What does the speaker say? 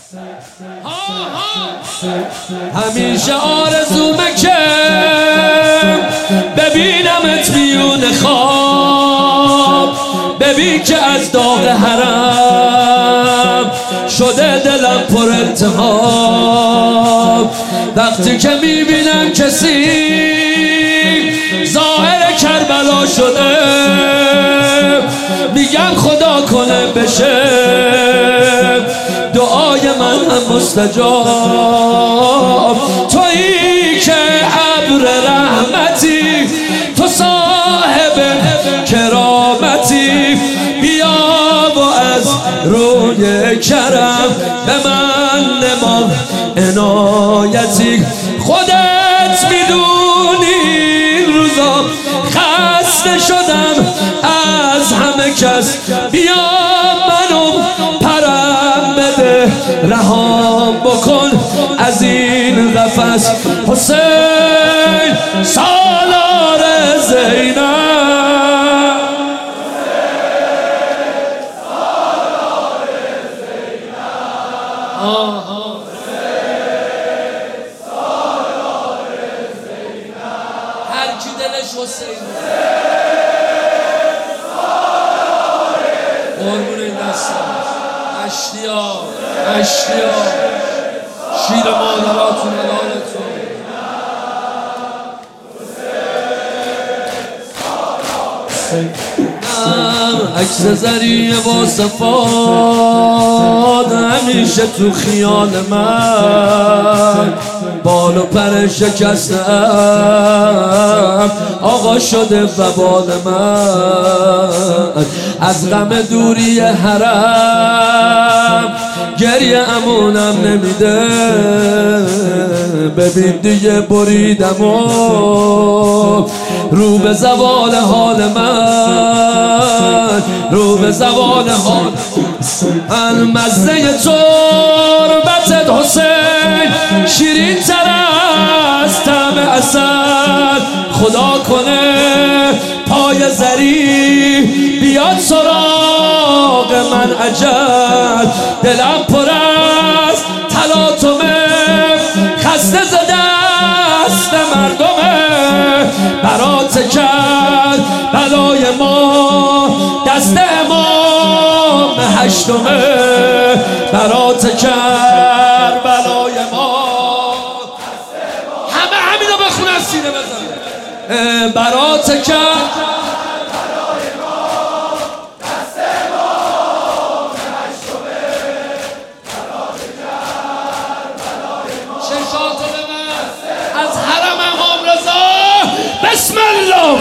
همیشه آرزو مکن ببینمت میون خواب، ببین که از داغ حرم شده دلم پر التهاب. وقتی که میبینم کسی ظاهر کربلا شده، میگم خدا کنه بشه دعای من هم مستجاب. تویی که ابر رحمتی، تو صاحب کرامتی، بیا و از روی کرم به من نما عنایتی. خودت میدونی این روزا خسته شدم از همه کس، بیا منو پرم بده رهام بکن از این قفس. حسین سالار زینب، هر کی دلش حسین قربون این دستم. اشتیا شیر مادراتون حلالتون. عکس زریه با صفات همیشه تو خیال من، بال و پر شکستم آقا شده وبال من. از غم دوری حرم گریه امونم نمیده، ببین دیگه بریدم و رو به زوال حال من، رو به زوال حال من. مزه تربتت حسین شیرین تر از طعم عسل، خدا کنه پای زری بیاد سراغ من اجل. دلم پر از تلاطمه خسته ز دست مردمه، برات کرد بلای ما دست امام هشتمه، برات کرد بلای ما. همه همینو بخونن سینه بزنه. برات کرد از حرم امام رضا. بسم الله.